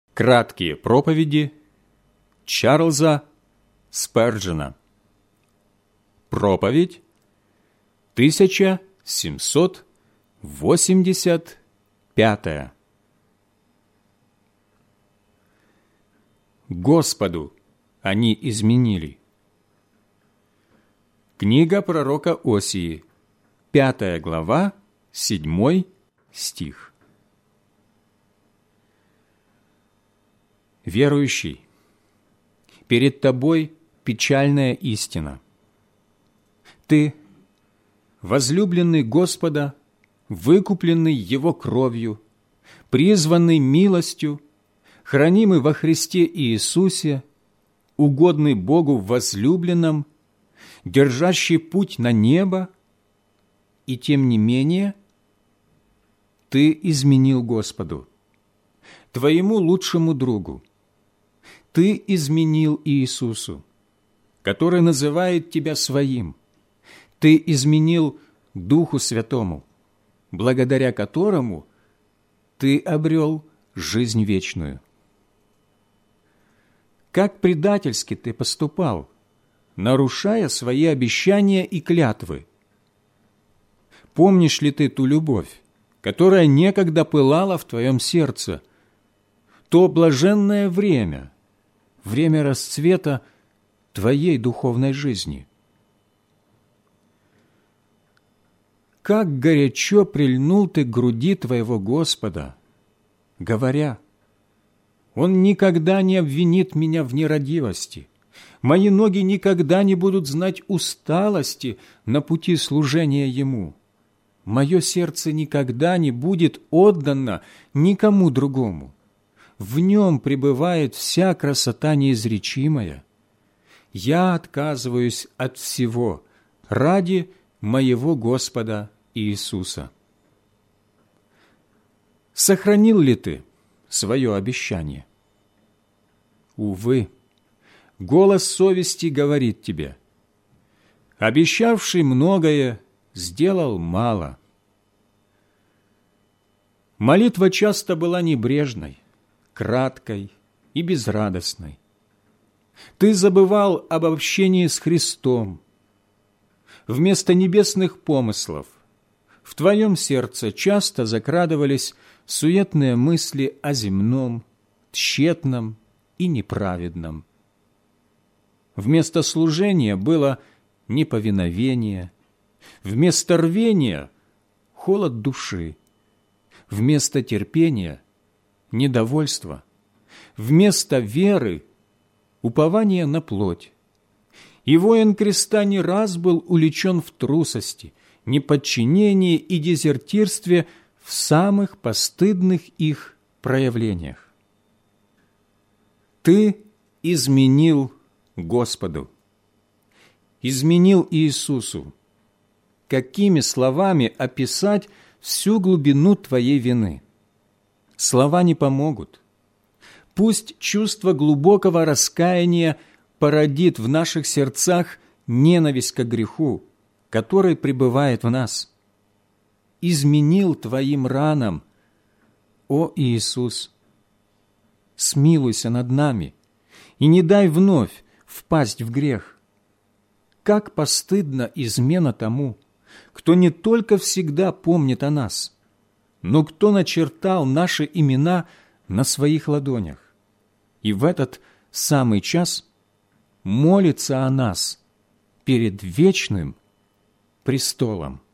Краткие проповеди Чарльза Сперджена. Проповедь 1785. Господу они изменили. Книга пророка Осии, 5 глава, 7 стих. Верующий, перед тобой печальная истина. Ты, возлюбленный Господа, выкупленный Его кровью, призванный милостью, хранимый во Христе Иисусе, угодный Богу в возлюбленном, держащий путь на небо, и тем не менее ты изменил Господу, твоему лучшему другу. Ты изменил Иисусу, который называет тебя своим. Ты изменил Духу Святому, благодаря которому ты обрел жизнь вечную. Как предательски ты поступал, нарушая свои обещания и клятвы. Помнишь ли ты ту любовь, которая некогда пылала в твоем сердце, то блаженное время расцвета твоей духовной жизни? Как горячо прильнул ты к груди твоего Господа, говоря: «Он никогда не обвинит меня в нерадивости, мои ноги никогда не будут знать усталости на пути служения Ему, мое сердце никогда не будет отдано никому другому. В нем пребывает вся красота неизречимая. Я отказываюсь от всего ради моего Господа Иисуса». Сохранил ли ты свое обещание? Увы, голос совести говорит тебе: обещавший многое сделал мало. Молитва часто была небрежной, краткой и безрадостной. Ты забывал об общении с Христом. Вместо небесных помыслов в твоем сердце часто закрадывались суетные мысли о земном, тщетном и неправедном. Вместо служения было неповиновение, вместо рвения – холод души, вместо терпения – недовольство, вместо веры – упование на плоть. И воин креста не раз был уличен в трусости, неподчинении и дезертирстве в самых постыдных их проявлениях. Ты изменил Господу, изменил Иисусу. Какими словами описать всю глубину твоей вины? Слова не помогут. Пусть чувство глубокого раскаяния породит в наших сердцах ненависть к греху, который пребывает в нас. Изменил твоим ранам, о Иисус. Смилуйся над нами и не дай вновь впасть в грех. Как постыдна измена тому, кто не только всегда помнит о нас, но кто начертал наши имена на своих ладонях и в этот самый час молится о нас перед вечным престолом.